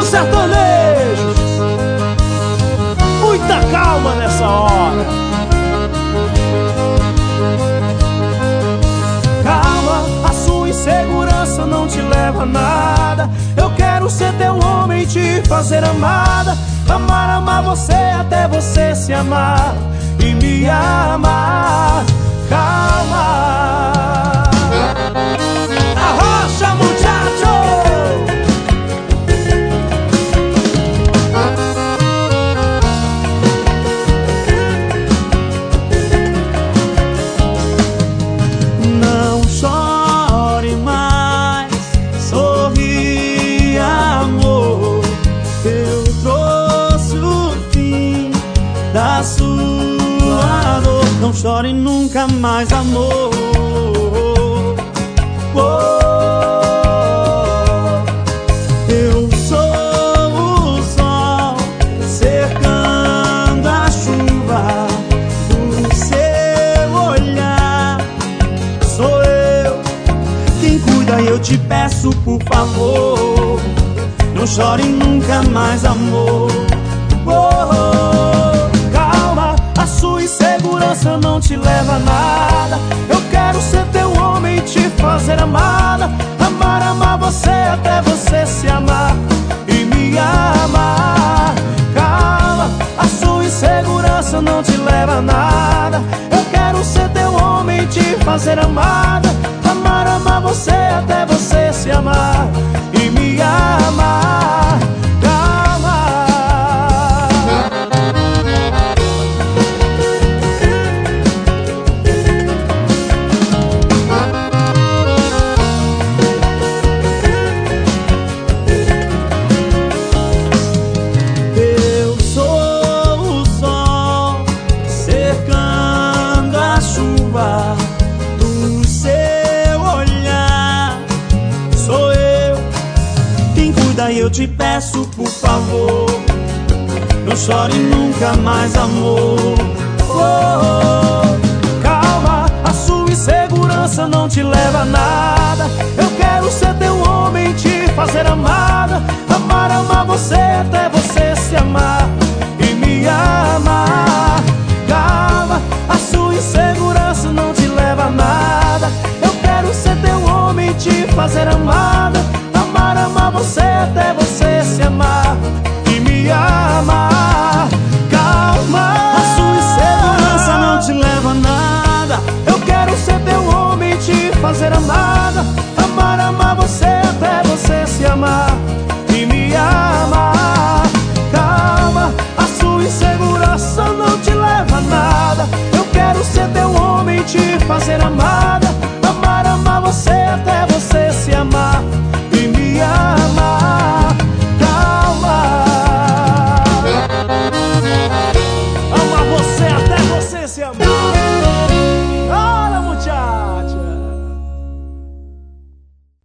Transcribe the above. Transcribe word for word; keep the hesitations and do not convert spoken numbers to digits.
dos sertanejos. Muita calma nessa hora. Calma, a sua insegurança não te leva a nada. Eu quero ser teu homem e te fazer amada. Amar, amar você até você se amar e me amar. Calma. Arrocha, muchacho. Não chore mais, sorri, amor. Eu trouxe o fim da sua dor. Não chore nunca mais, amor. Oh, eu sou o sol cercando a chuva. O seu olhar, sou eu quem cuida. E eu te peço, por favor, não chore nunca mais, amor. Oh, calma, a sua insegurança não te leva a nada. Eu quero ser teu homem e te fazer amada. Amar, amar você até você se amar e me amar. Calma, a sua insegurança não te leva a nada. Eu quero ser teu homem e te fazer amada. Amar, amar você até você se amar e me amar. Do seu olhar, sou eu quem cuida. E eu te peço, por favor, não chore nunca mais, amor. Oh, calma, a sua insegurança não te leva a nada. Eu quero ser teu homem e te fazer amada. Amar, amar você até você se amar e me amar. Calma, a sua insegurança não te leva a nada. Eu quero ser teu homem e te fazer amada. Amar, amar você até você se amar